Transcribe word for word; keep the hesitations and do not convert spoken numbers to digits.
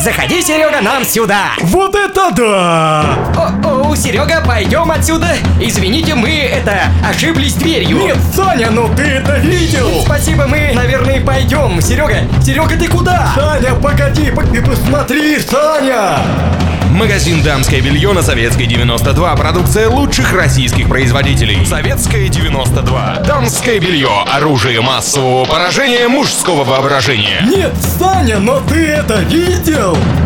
Заходи, Серега, нам сюда. Вот это да! О-о, Серега, пойдем отсюда. Извините, мы, это, ошиблись дверью. Нет, Саня, ну ты это видел? Спасибо, мы, наверное, пойдем. Серега, Серега, ты куда? Саня, погоди, ты посмотри, Саня! Магазин «Дамское белье» на Советской девяносто два. Продукция лучших российских производителей. Советская девяносто два. Дамское белье. Оружие массового поражения мужского воображения. Нет, Саня, но ты это видел?